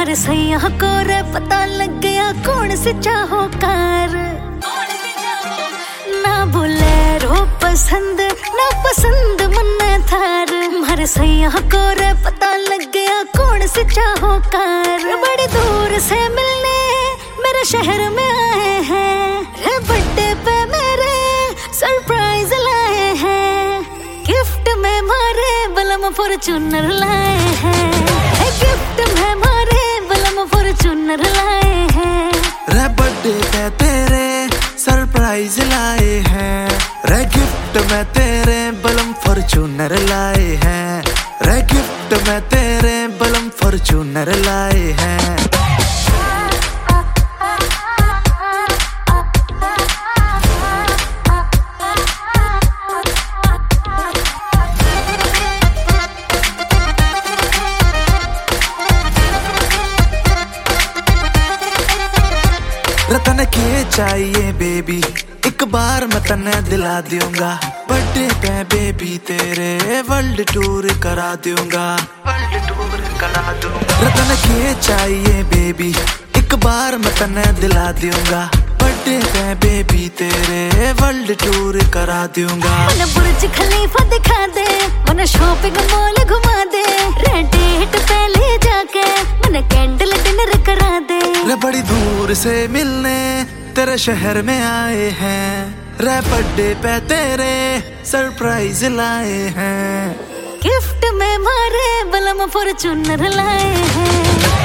मारे सैया को रे पता लग गया कौन सी चाहो कार। ना बोलेरो पसंद ना पसंद मुन्ने थार। मारे सैया को रे पता लग गया कौन सी चाहो कार। बड़ी दूर से मिलने मेरे शहर में आए हैं। बर्थडे पे मेरे सरप्राइज लाए हैं। गिफ्ट में मारे बलम फॉर्च्यूनर लाए हैं। गिफ्ट में मारे बलम फॉर्च्यूनर लाए हैं। रे बर्थडे पे तेरे सरप्राइज लाए हैं। रे गिफ्ट में तेरे बलम फॉर्च्यूनर लाए हैं। रे गिफ्ट में तेरे बलम फॉर्च्यूनर लाए हैं। रतन के चाहिए बेबी एक बार मैं तन्ने दिला दूंगा। बर्थडे पे बेबी तेरे वर्ल्ड टूर करा दूंगा। रतन के चाहिए बेबी एक बार मैं तन्ने दिला दूंगा। बर्थडे पे बेबी तेरे वर्ल्ड टूर करा दूंगा। मन बुर्ज खलीफा दिखा दे, मन शॉपिंग मॉल घुमा दे। रेड डेट पे ले जाके मन कैंडल डिनर करा दे। रे बड़ी दूर से मिलने तेरे शहर में आए हैं। रे बर्थडे पे तेरे सरप्राइज लाए हैं। गिफ्ट में मारे बलम फॉर्च्यूनर लाए हैं।